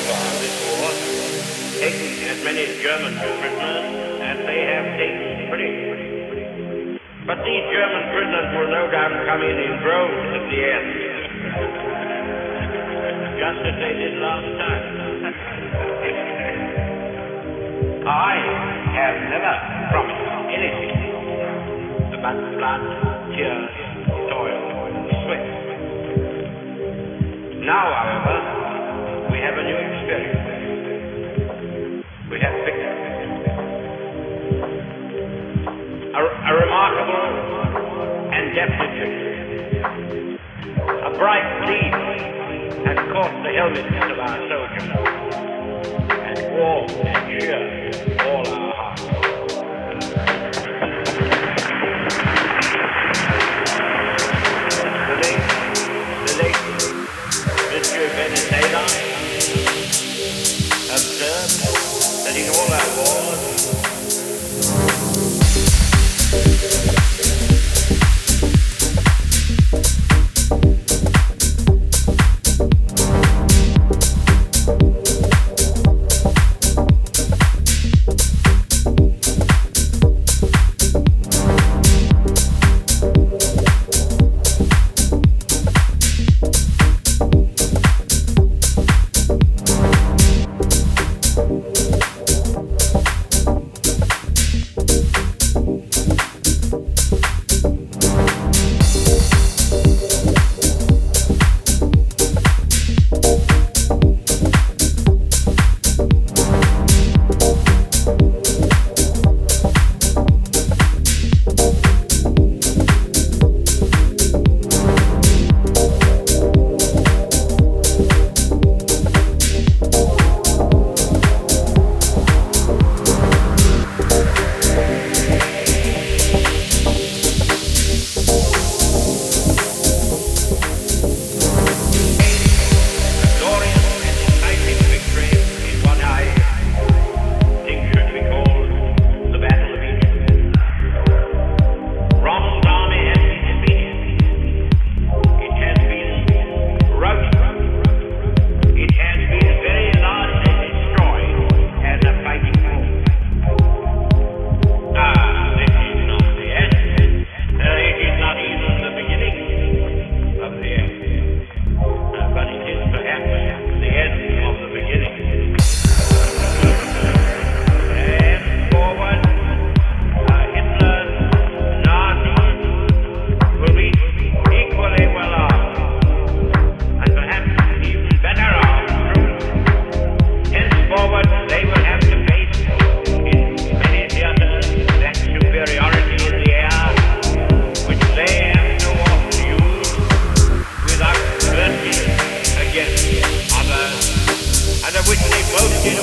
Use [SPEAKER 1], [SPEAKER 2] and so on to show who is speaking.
[SPEAKER 1] far this war, taken as many German prisoners as they have taken British. But these German prisoners will no doubt come in droves at the end, just as they did last time. I have never promised anything but blood, tears, toil, sweat. Now, however, we have a new experience. We have victory. A remarkable and definite victory. A bright gleam has caught the helmets of our soldiers and warmed and cheered all our hearts. The late Mr. Venezuela observed that in all our wars, which they both did